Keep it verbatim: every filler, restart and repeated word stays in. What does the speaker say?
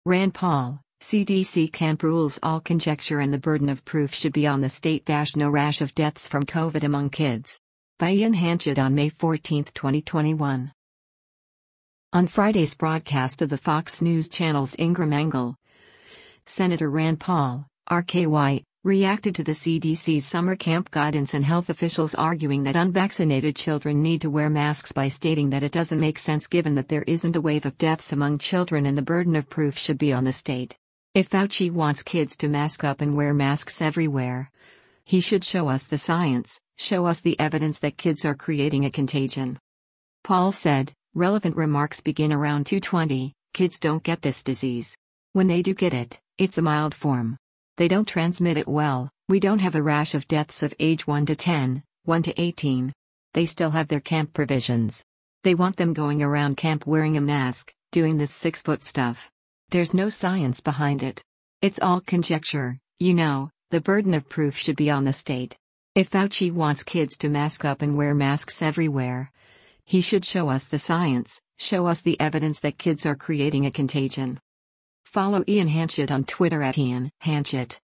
Rand Paul, C D C camp rules all conjecture and the burden of proof should be on the state. No rash of deaths from COVID among kids. By Ian Hanchett on May fourteenth, twenty twenty-one. On Friday's broadcast of the Fox News Channel's Ingram Angle, Senator Rand Paul, R K Y, reacted to the C D C's summer camp guidance and health officials arguing that unvaccinated children need to wear masks by stating that it doesn't make sense given that there isn't a wave of deaths among children and the burden of proof should be on the state. If Fauci wants kids to mask up and wear masks everywhere, he should show us the science, show us the evidence that kids are creating a contagion. Paul said, relevant remarks begin around two twenty, kids don't get this disease. When they do get it, it's a mild form. They don't transmit it well. We don't have a rash of deaths of age one to ten, one to eighteen. They still have their camp provisions. They want them going around camp wearing a mask, doing this six-foot stuff. There's no science behind it. It's all conjecture, you know, the burden of proof should be on the state. If Fauci wants kids to mask up and wear masks everywhere, he should show us the science, show us the evidence that kids are creating a contagion. Follow Ian Hanchett on Twitter at Ian Hanchett.